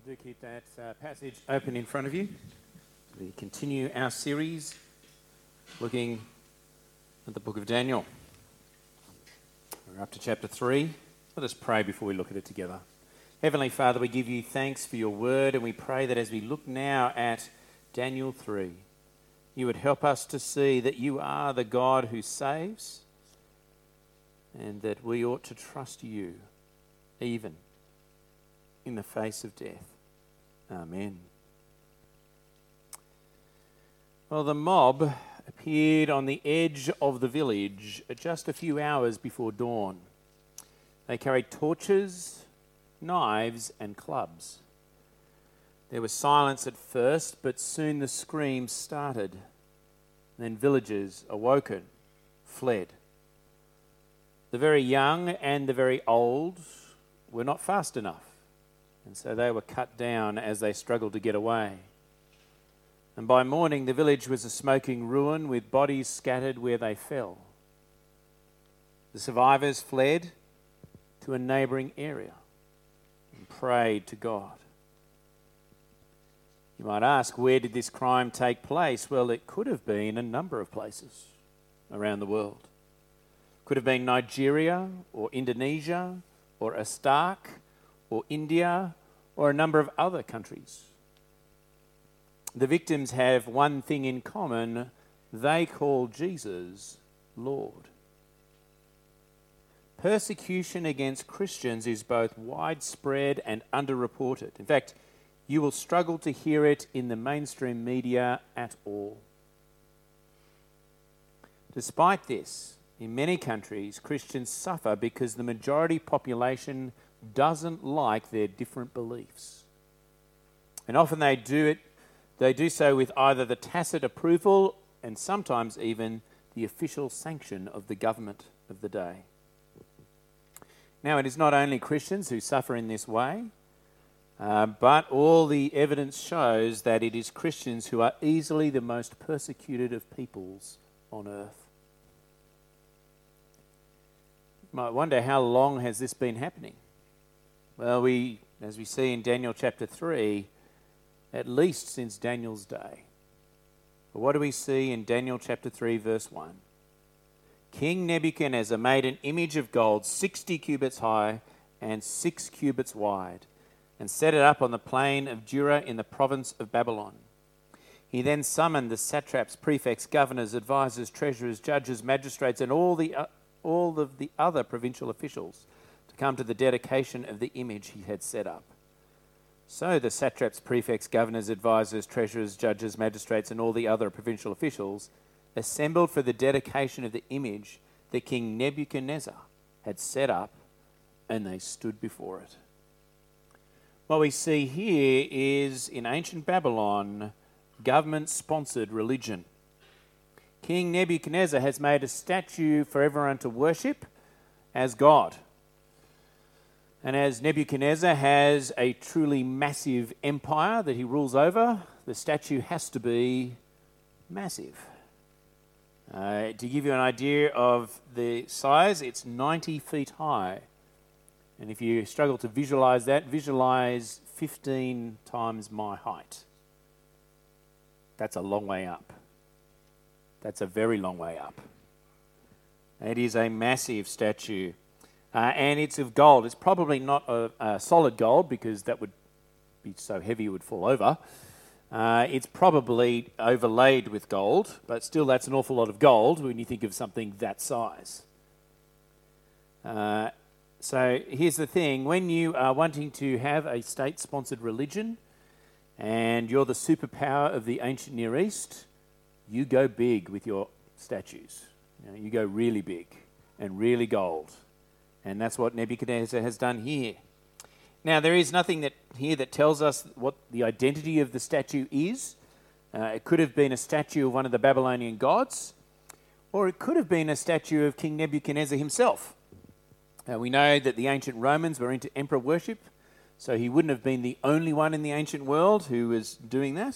Do keep that passage open in front of you. We continue our series looking at the book of Daniel. We're up to chapter 3. Let us pray before we look at it together. Heavenly Father, we give you thanks for your word, and we pray that as we look now at Daniel 3, you would help us to see that you are the God who saves, and that we ought to trust you even in the face of death. Amen. Well, the mob appeared on the edge of the village just a few hours before dawn. They carried torches, knives, and clubs. There was silence at first, but soon the screams started. Then villagers, awoken, fled. The very young and the very old were not fast enough, and so they were cut down as they struggled to get away. And by morning the village was a smoking ruin with bodies scattered where they fell. The survivors fled to a neighbouring area and prayed to God. You might ask, where did this crime take place? Well, it could have been a number of places around the world. Could have been Nigeria or Indonesia or Iraq or India, or a number of other countries. The victims have one thing in common: they call Jesus Lord. Persecution against Christians is both widespread and underreported. In fact, you will struggle to hear it in the mainstream media at all. Despite this, in many countries, Christians suffer because the majority population doesn't like their different beliefs. And often they do so with either the tacit approval and sometimes even the official sanction of the government of the day. Now, it is not only Christians who suffer in this way, but all the evidence shows that it is Christians who are easily the most persecuted of peoples on earth. You might wonder, how long has this been happening? Well, as we see in Daniel chapter 3, at least since Daniel's day. But what do we see in Daniel chapter 3, verse 1? King Nebuchadnezzar made an image of gold 60 cubits high and 6 cubits wide, and set it up on the plain of Dura in the province of Babylon. He then summoned the satraps, prefects, governors, advisors, treasurers, judges, magistrates, and all of the other provincial officials to come to the dedication of the image he had set up. So the satraps, prefects, governors, advisors, treasurers, judges, magistrates, and all the other provincial officials assembled for the dedication of the image that King Nebuchadnezzar had set up, and they stood before it. What we see here is, in ancient Babylon, government-sponsored religion. King Nebuchadnezzar has made a statue for everyone to worship as God. And as Nebuchadnezzar has a truly massive empire that he rules over, the statue has to be massive. To give you an idea of the size, it's 90 feet high. And if you struggle to visualize that, visualize 15 times my height. That's a long way up. That's a very long way up. It is a massive statue. And it's of gold. It's probably not a solid gold, because that would be so heavy it would fall over. It's probably overlaid with gold, but still that's an awful lot of gold when you think of something that size. So here's the thing. When you are wanting to have a state-sponsored religion and you're the superpower of the ancient Near East, you go big with your statues. You go really big and really gold. And that's what Nebuchadnezzar has done here. Now, there is nothing here that tells us what the identity of the statue is. It could have been a statue of one of the Babylonian gods, or it could have been a statue of King Nebuchadnezzar himself. We know that the ancient Romans were into emperor worship, so he wouldn't have been the only one in the ancient world who was doing that.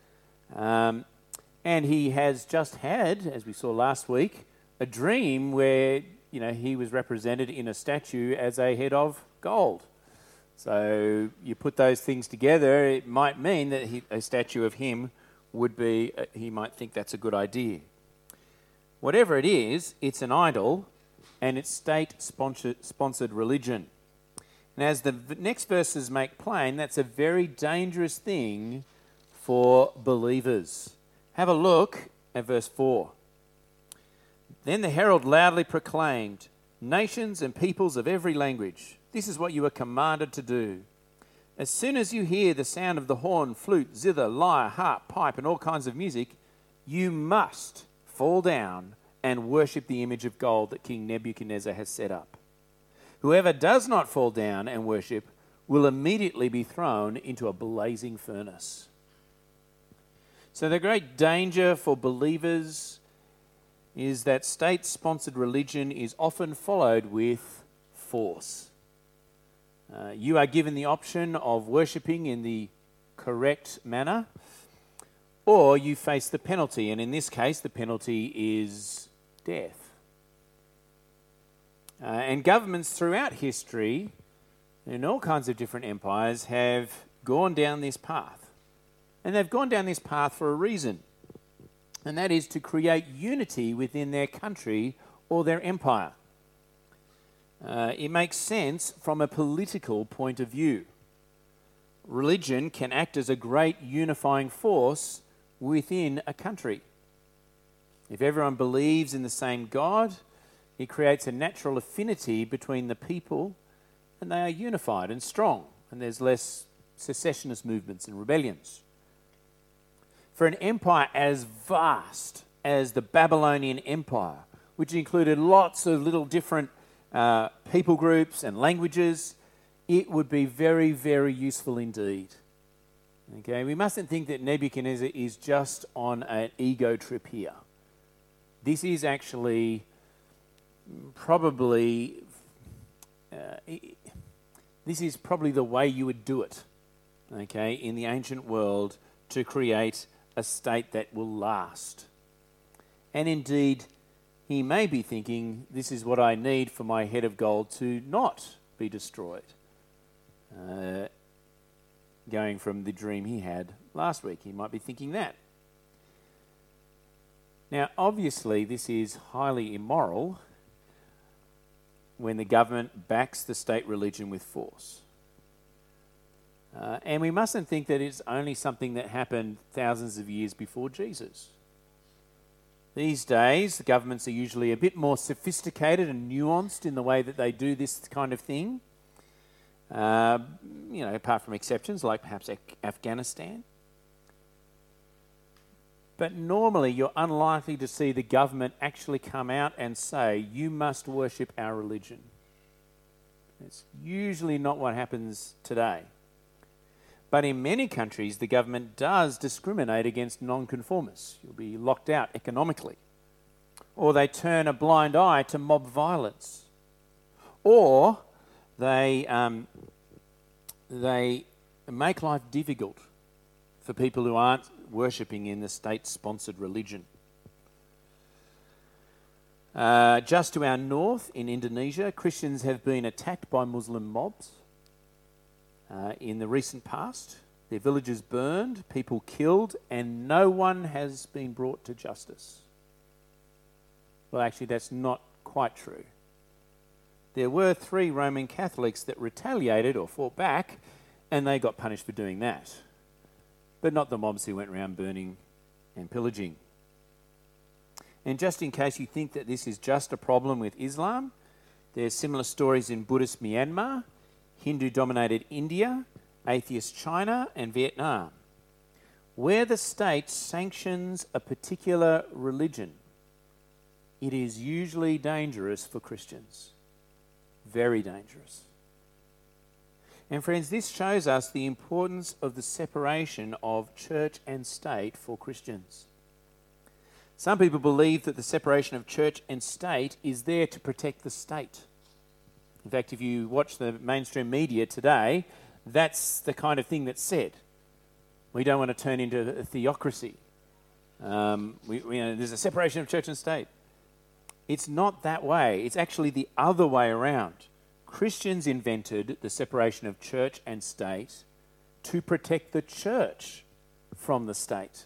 And he has just had, as we saw last week, a dream where he was represented in a statue as a head of gold. So you put those things together, it might mean that a statue of him would be, he might think that's a good idea. Whatever it is, it's an idol and it's state-sponsored religion. And as the next verses make plain, that's a very dangerous thing for believers. Have a look at verse 4. Then the herald loudly proclaimed, "Nations and peoples of every language, this is what you are commanded to do. As soon as you hear the sound of the horn, flute, zither, lyre, harp, pipe, and all kinds of music, you must fall down and worship the image of gold that King Nebuchadnezzar has set up. Whoever does not fall down and worship will immediately be thrown into a blazing furnace." So the great danger for believers is that state-sponsored religion is often followed with force. You are given the option of worshipping in the correct manner, or you face the penalty, and in this case, the penalty is death. And governments throughout history, in all kinds of different empires, have gone down this path. And they've gone down this path for a reason, and that is to create unity within their country or their empire. It makes sense from a political point of view. Religion can act as a great unifying force within a country. If everyone believes in the same God, it creates a natural affinity between the people, and they are unified and strong, and there's less secessionist movements and rebellions. For an empire as vast as the Babylonian Empire, which included lots of little different people groups and languages, it would be very, very useful indeed. Okay, we mustn't think that Nebuchadnezzar is just on an ego trip here. This is actually probably the way you would do it, okay, in the ancient world, to create a state that will last. And indeed, he may be thinking, this is what I need for my head of gold to not be destroyed. Going from the dream he had last week, he might be thinking that. Now, obviously, this is highly immoral when the government backs the state religion with force. And we mustn't think that it's only something that happened thousands of years before Jesus. These days, the governments are usually a bit more sophisticated and nuanced in the way that they do this kind of thing. Apart from exceptions like perhaps Afghanistan. But normally, you're unlikely to see the government actually come out and say, you must worship our religion. It's usually not what happens today. But in many countries, the government does discriminate against nonconformists. You'll be locked out economically. Or they turn a blind eye to mob violence. Or they make life difficult for people who aren't worshipping in the state-sponsored religion. Just to our north, in Indonesia, Christians have been attacked by Muslim mobs. In the recent past, their villages burned, people killed, and no one has been brought to justice. Well, actually, that's not quite true. There were 3 Roman Catholics that retaliated or fought back, and they got punished for doing that. But not the mobs who went around burning and pillaging. And just in case you think that this is just a problem with Islam, there's similar stories in Buddhist Myanmar, Hindu-dominated India, atheist China, and Vietnam. Where the state sanctions a particular religion, it is usually dangerous for Christians. Very dangerous. And friends, this shows us the importance of the separation of church and state for Christians. Some people believe that the separation of church and state is there to protect the state. In fact, if you watch the mainstream media today, that's the kind of thing that's said. We don't want to turn into a theocracy. There's a separation of church and state. It's not that way. It's actually the other way around. Christians invented the separation of church and state to protect the church from the state.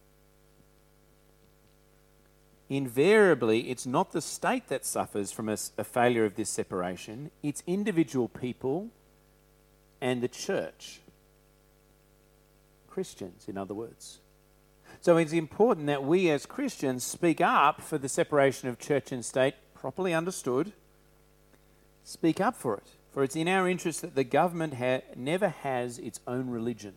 Invariably, it's not the state that suffers from a failure of this separation, it's individual people and the church. Christians, in other words. So it's important that we as Christians speak up for the separation of church and state, properly understood. Speak up for it, for it's in our interest that the government never has its own religion.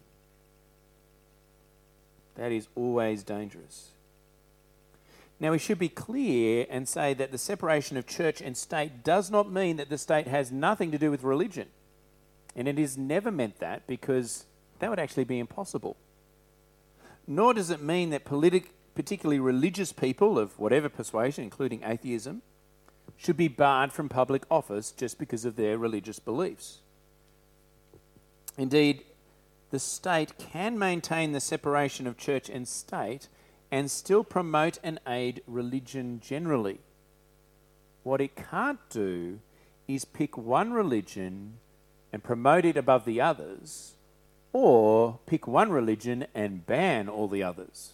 That is always dangerous. Now, we should be clear and say that the separation of church and state does not mean that the state has nothing to do with religion. And it has never meant that, because that would actually be impossible. Nor does it mean that particularly religious people of whatever persuasion, including atheism, should be barred from public office just because of their religious beliefs. Indeed, the state can maintain the separation of church and state and still promote and aid religion generally. What it can't do is pick one religion and promote it above the others, or pick one religion and ban all the others.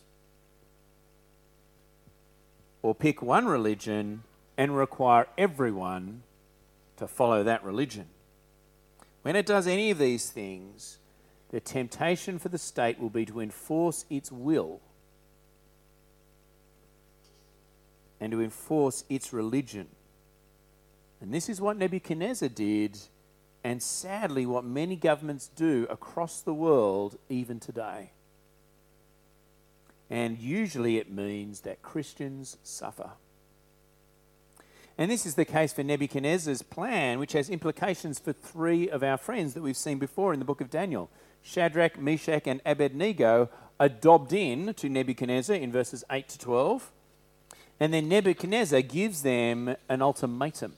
Or pick one religion and require everyone to follow that religion. When it does any of these things, the temptation for the state will be to enforce its will and to enforce its religion. And this is what Nebuchadnezzar did, and sadly what many governments do across the world even today. And usually it means that Christians suffer. And this is the case for Nebuchadnezzar's plan, which has implications for three of our friends that we've seen before in the book of Daniel. Shadrach, Meshach, and Abednego are dobbed in to Nebuchadnezzar in verses 8 to 12. And then Nebuchadnezzar gives them an ultimatum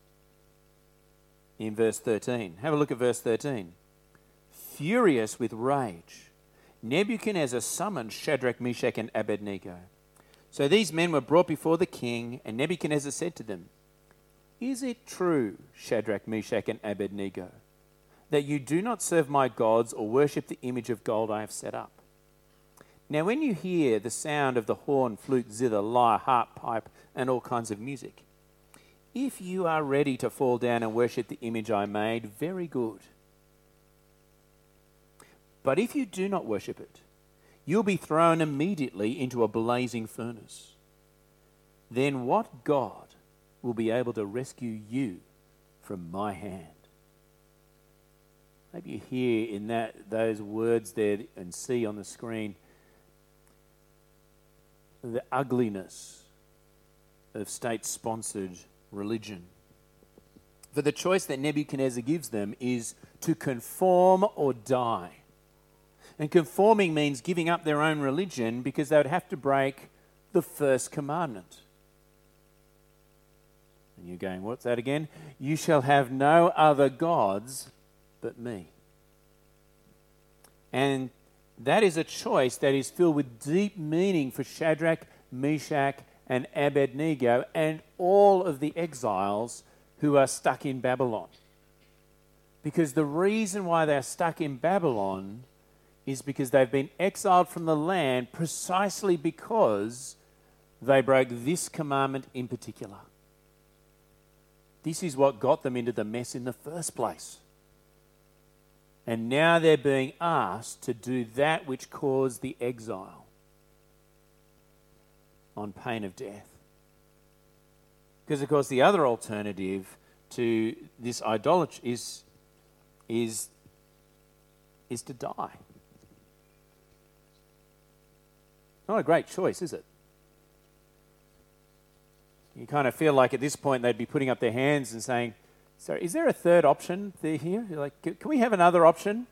in verse 13. Have a look at verse 13. Furious with rage, Nebuchadnezzar summoned Shadrach, Meshach, and Abednego. So these men were brought before the king, and Nebuchadnezzar said to them, "Is it true, Shadrach, Meshach, and Abednego, that you do not serve my gods or worship the image of gold I have set up? Now when you hear the sound of the horn, flute, zither, lyre, harp, pipe, and all kinds of music, if you are ready to fall down and worship the image I made, very good. But if you do not worship it, you'll be thrown immediately into a blazing furnace. Then what God will be able to rescue you from my hand?" Maybe you hear in those words there and see on the screen the ugliness of state-sponsored religion. For the choice that Nebuchadnezzar gives them is to conform or die. And conforming means giving up their own religion because they would have to break the first commandment. And you're going, what's that again? You shall have no other gods but me. And that is a choice that is filled with deep meaning for Shadrach, Meshach, and Abednego and all of the exiles who are stuck in Babylon. Because the reason why they're stuck in Babylon is because they've been exiled from the land precisely because they broke this commandment in particular. This is what got them into the mess in the first place. And now they're being asked to do that which caused the exile on pain of death. Because, of course, the other alternative to this idolatry is to die. Not a great choice, is it? You kind of feel like at this point they'd be putting up their hands and saying, "Sorry, is there a third option there here? Like, can we have another option?"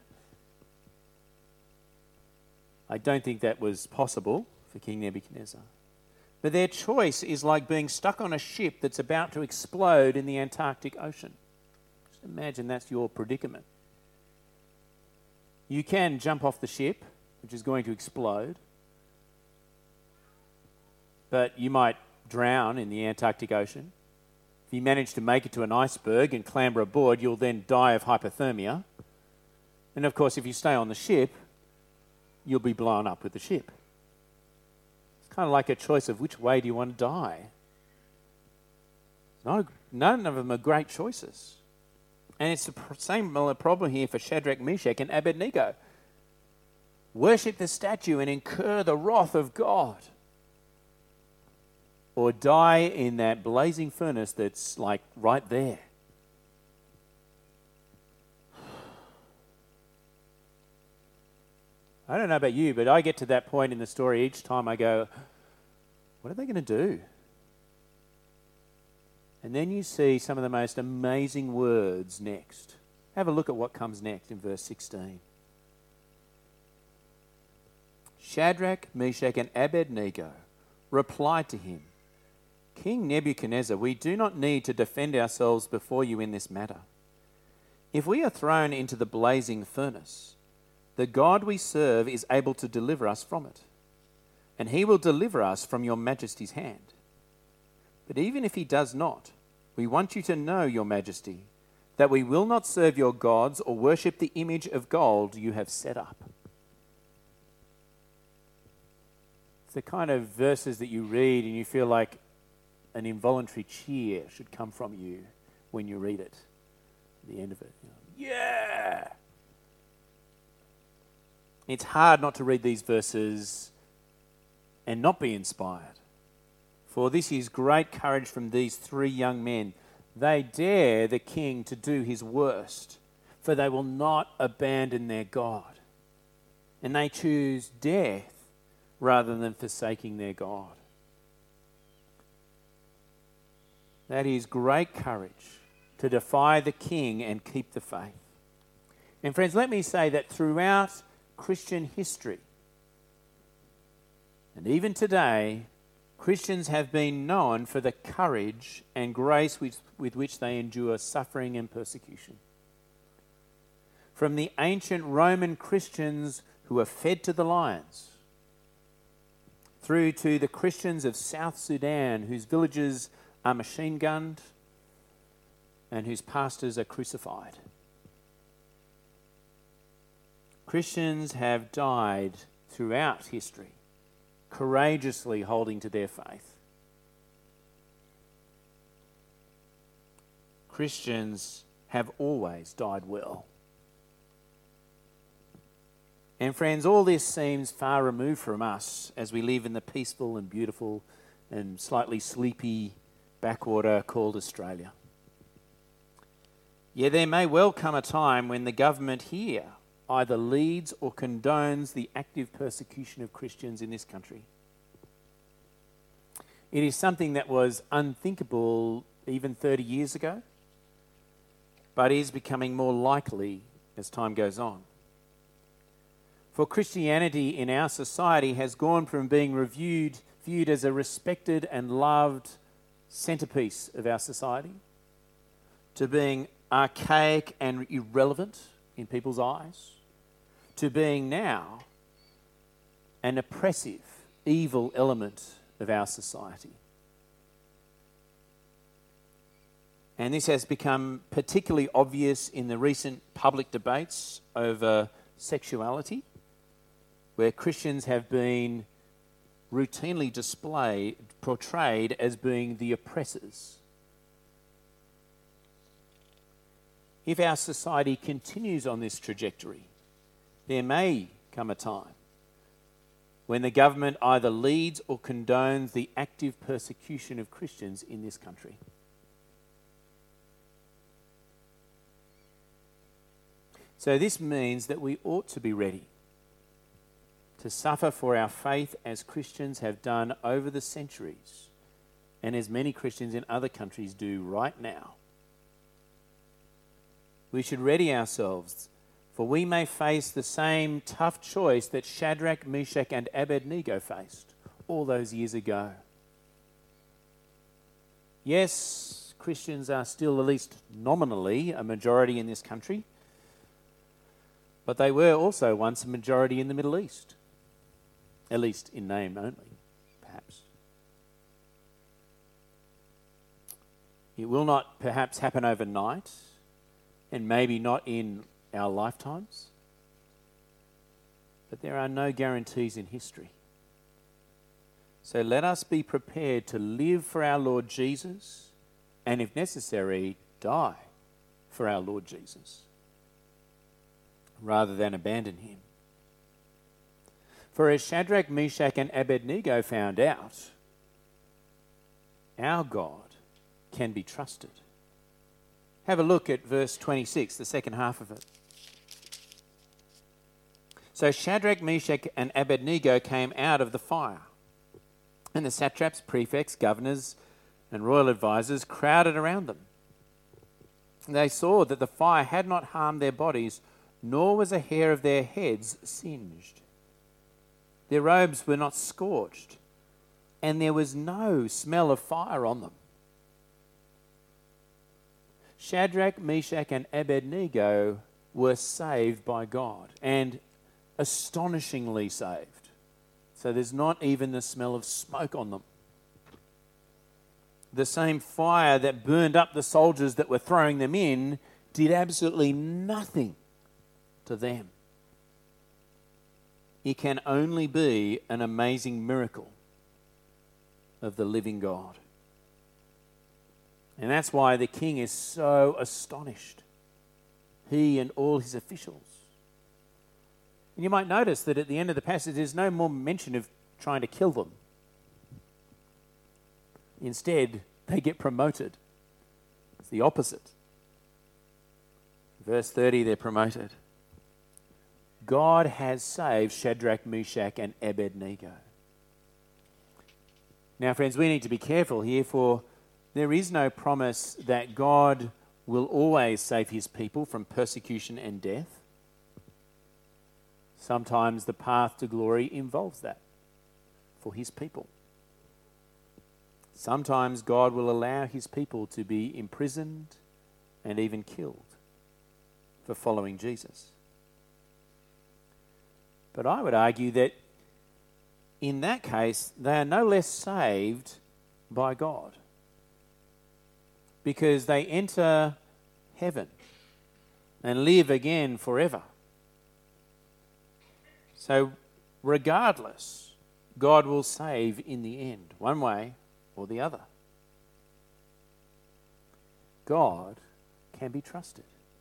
I don't think that was possible for King Nebuchadnezzar. But their choice is like being stuck on a ship that's about to explode in the Antarctic Ocean. Just imagine that's your predicament. You can jump off the ship, which is going to explode, but you might drown in the Antarctic Ocean. If you manage to make it to an iceberg and clamber aboard, you'll then die of hypothermia. And of course, if you stay on the ship, you'll be blown up with the ship. It's kind of like a choice of which way do you want to die. None of them are great choices. And it's the same problem here for Shadrach, Meshach, and Abednego. Worship the statue and incur the wrath of God. Or die in that blazing furnace that's like right there. I don't know about you, but I get to that point in the story each time I go, what are they going to do? And then you see some of the most amazing words next. Have a look at what comes next in verse 16. Shadrach, Meshach, and Abednego replied to him, King Nebuchadnezzar, we do not need to defend ourselves before you in this matter. If we are thrown into the blazing furnace, the God we serve is able to deliver us from it, and he will deliver us from your majesty's hand. But even if he does not, we want you to know, your majesty, that we will not serve your gods or worship the image of gold you have set up. It's the kind of verses that you read and you feel like an involuntary cheer should come from you when you read it. At the end of it, yeah! It's hard not to read these verses and not be inspired. For this is great courage from these three young men. They dare the king to do his worst, for they will not abandon their God. And they choose death rather than forsaking their God. That is great courage to defy the king and keep the faith. And friends, let me say that throughout Christian history, and even today, Christians have been known for the courage and grace with which they endure suffering and persecution. From the ancient Roman Christians who were fed to the lions, through to the Christians of South Sudan whose villages are machine gunned and whose pastors are crucified. Christians have died throughout history, courageously holding to their faith. Christians have always died well. And friends, all this seems far removed from us as we live in the peaceful and beautiful and slightly sleepy backwater called Australia. Yet there may well come a time when the government here either leads or condones the active persecution of Christians in this country. It is something that was unthinkable even 30 years ago, but is becoming more likely as time goes on. For Christianity in our society has gone from being viewed as a respected and loved centerpiece of our society to being archaic and irrelevant in people's eyes, to being now an oppressive, evil element of our society. And this has become particularly obvious in the recent public debates over sexuality, where Christians have been routinely portrayed as being the oppressors. If our society continues on this trajectory, there may come a time when the government either leads or condones the active persecution of Christians in this country. So this means that we ought to be ready to suffer for our faith as Christians have done over the centuries, and as many Christians in other countries do right now. We should ready ourselves, for we may face the same tough choice that Shadrach, Meshach, and Abednego faced all those years ago. Yes, Christians are still, at least nominally, a majority in this country, but they were also once a majority in the Middle East, at least in name only, perhaps. It will not perhaps happen overnight, and maybe not in our lifetimes. But there are no guarantees in history. So let us be prepared to live for our Lord Jesus, and if necessary, die for our Lord Jesus, rather than abandon him. For as Shadrach, Meshach, and Abednego found out, our God can be trusted. Have a look at verse 26, the second half of it. So Shadrach, Meshach, and Abednego came out of the fire, and the satraps, prefects, governors, and royal advisers crowded around them. They saw that the fire had not harmed their bodies, nor was a hair of their heads singed. Their robes were not scorched, and there was no smell of fire on them. Shadrach, Meshach, and Abednego were saved by God, and astonishingly saved. So there's not even the smell of smoke on them. The same fire that burned up the soldiers that were throwing them in did absolutely nothing to them. It can only be an amazing miracle of the living God. And that's why the king is so astonished. He and all his officials. And you might notice that at the end of the passage, there's no more mention of trying to kill them. Instead, they get promoted. It's the opposite. Verse 30, they're promoted. God has saved Shadrach, Meshach, and Abednego. Now, friends, we need to be careful here, for there is no promise that God will always save his people from persecution and death. Sometimes the path to glory involves that for his people. Sometimes God will allow his people to be imprisoned and even killed for following Jesus. But I would argue that in that case, they are no less saved by God, because they enter heaven and live again forever. So regardless, God will save in the end, one way or the other. God can be trusted.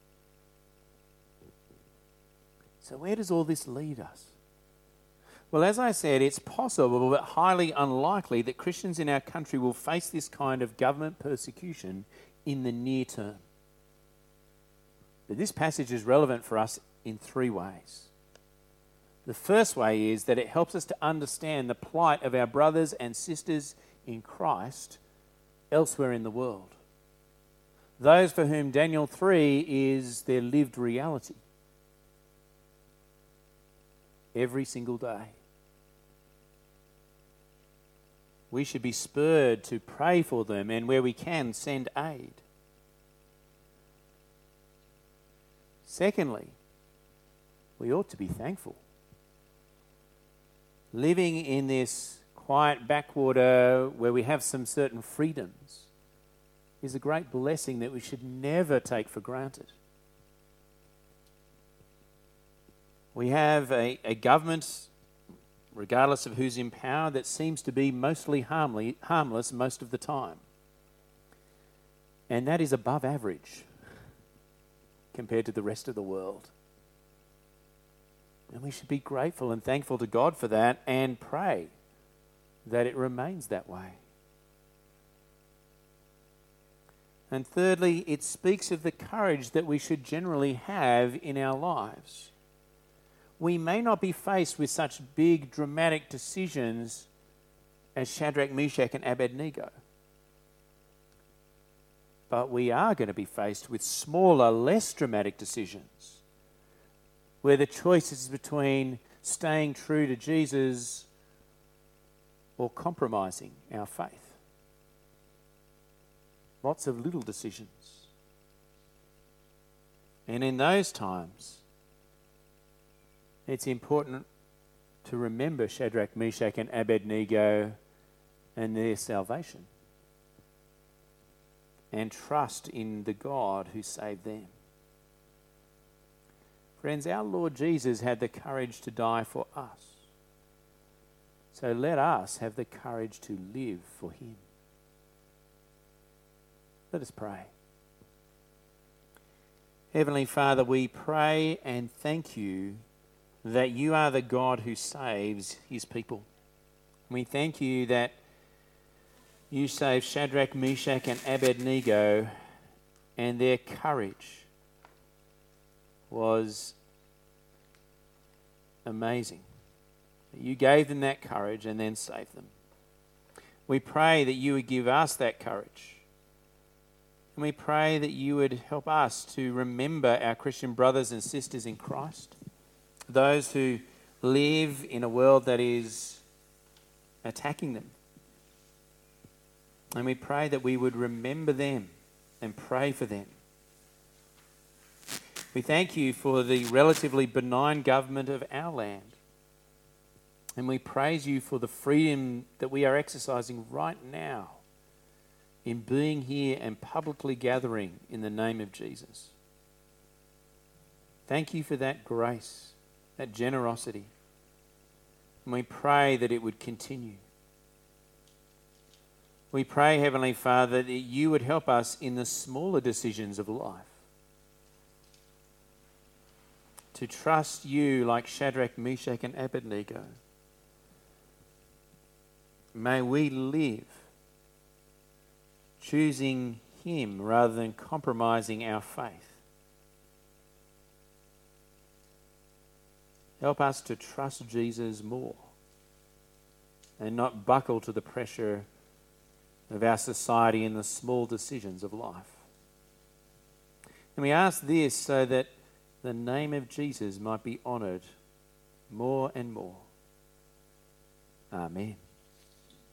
So where does all this lead us? Well, as I said, it's possible but highly unlikely that Christians in our country will face this kind of government persecution in the near term. But this passage is relevant for us in three ways. The first way is that it helps us to understand the plight of our brothers and sisters in Christ elsewhere in the world. Those for whom Daniel 3 is their lived reality. Every single day. We should be spurred to pray for them, and where we can, send aid. Secondly, we ought to be thankful. Living in this quiet backwater where we have some certain freedoms is a great blessing that we should never take for granted. We have a government, regardless of who's in power, that seems to be mostly harmless most of the time. And that is above average compared to the rest of the world. And we should be grateful and thankful to God for that and pray that it remains that way. And thirdly, it speaks of the courage that we should generally have in our lives. We may not be faced with such big, dramatic decisions as Shadrach, Meshach, and Abednego. But we are going to be faced with smaller, less dramatic decisions, where the choice is between staying true to Jesus or compromising our faith. Lots of little decisions. And in those times, it's important to remember Shadrach, Meshach, and Abednego and their salvation. and trust in the God who saved them. Friends, our Lord Jesus had the courage to die for us. So let us have the courage to live for him. Let us pray. Heavenly Father, we pray and thank you that you are the God who saves his people. We thank you that you saved Shadrach, Meshach, and Abednego, and their courage was amazing. You gave them that courage and then saved them. We pray that you would give us that courage. And we pray that you would help us to remember our Christian brothers and sisters in Christ, those who live in a world that is attacking them. And we pray that we would remember them and pray for them. We thank you for the relatively benign government of our land. And we praise you for the freedom that we are exercising right now in being here and publicly gathering in the name of Jesus. Thank you for that grace, that generosity. And we pray that it would continue. We pray, Heavenly Father, that you would help us in the smaller decisions of life. To trust you like Shadrach, Meshach, and Abednego. May we live choosing him rather than compromising our faith. Help us to trust Jesus more and not buckle to the pressure of our society in the small decisions of life. And we ask this so that the name of Jesus might be honoured more and more. Amen.